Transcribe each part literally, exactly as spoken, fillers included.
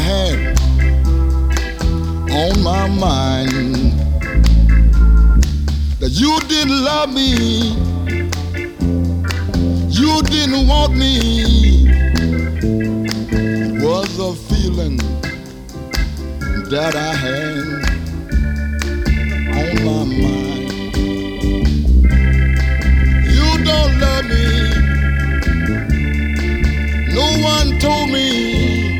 had on my mind. That you didn't love me, you didn't want me, was a feeling that I had on my mind. You don't love me, no one told me,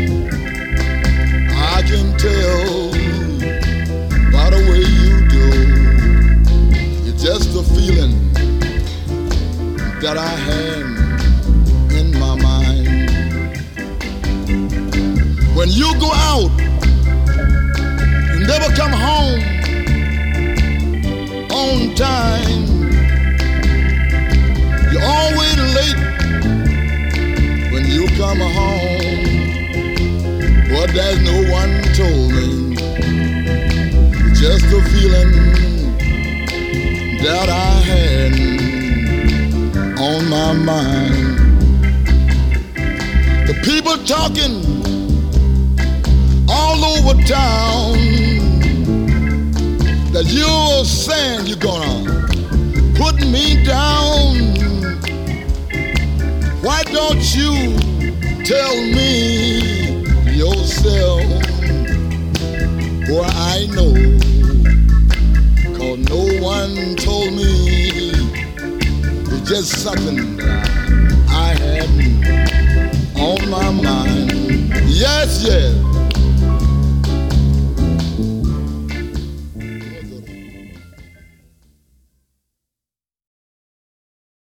I can tell by the way you do. It's just a feeling that I had in my mind. When you go out, you never come home on time. You're always late when you come home. But there's no one told me, just a feeling that I had on my mind. The people talking all over town that you're saying you're gonna put me down. Why don't you tell me yourself? Boy, I know, 'cause no one told me. It's just something that I had on my mind. Yes, yes.